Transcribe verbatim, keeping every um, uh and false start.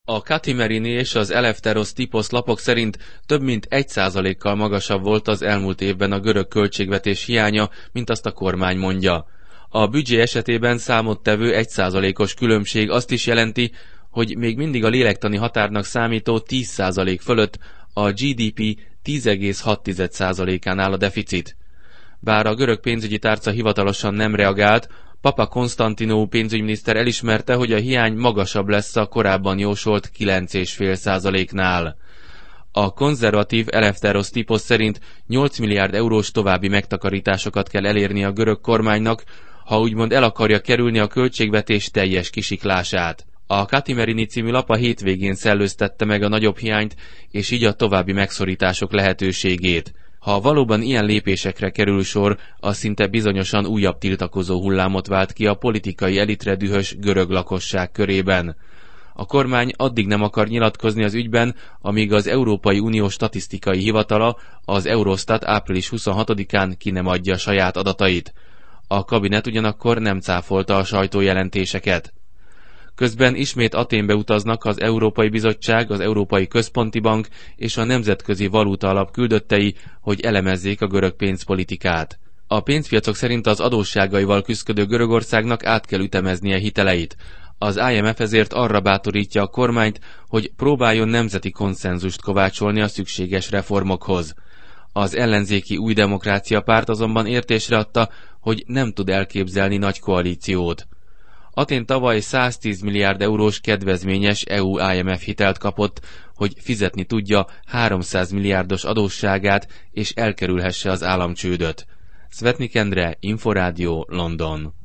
A Katimerini és az Eleftheros Tipos lapok szerint több mint egy százalékkal magasabb volt az elmúlt évben a görög költségvetés hiánya, mint azt a kormány mondja. A büdzsé esetében számottevő egy százalékos különbség azt is jelenti, hogy még mindig a lélektani határnak számító tíz százalék fölött a gé dé pé tíz egész hat százalékán áll a deficit. Bár a görög pénzügyi tárca hivatalosan nem reagált, Papa Konstantinou pénzügyminiszter elismerte, hogy a hiány magasabb lesz a korábban jósolt kilenc egész öt százaléknál. A konzervatív Eleftheros Tipos szerint nyolc milliárd eurós további megtakarításokat kell elérni a görög kormánynak, ha úgymond el akarja kerülni a költségvetés teljes kisiklását. A Katimerini című lap a hétvégén szellőztette meg a nagyobb hiányt, és így a további megszorítások lehetőségét. Ha valóban ilyen lépésekre kerül sor, az szinte bizonyosan újabb tiltakozó hullámot vált ki a politikai elitre dühös görög lakosság körében. A kormány addig nem akar nyilatkozni az ügyben, amíg az Európai Unió statisztikai hivatala, az Eurostat április huszonhatodikán ki nem adja saját adatait. A kabinet ugyanakkor nem cáfolta a sajtójelentéseket. Közben ismét Athénbe utaznak az Európai Bizottság, az Európai Központi Bank és a Nemzetközi Valuta Alap küldöttei, hogy elemezzék a görög pénzpolitikát. A pénzpiacok szerint az adósságaival küszködő Görögországnak át kell ütemeznie hiteleit. Az i em ef ezért arra bátorítja a kormányt, hogy próbáljon nemzeti konszenzust kovácsolni a szükséges reformokhoz. Az ellenzéki Új Demokrácia Párt azonban értésre adta, hogy nem tud elképzelni nagy koalíciót. Athén tavaly száztíz milliárd eurós kedvezményes é u-i em ef hitelt kapott, hogy fizetni tudja háromszáz milliárdos adósságát és elkerülhesse az államcsődöt. Szvetnik Endre, Inforádió, London.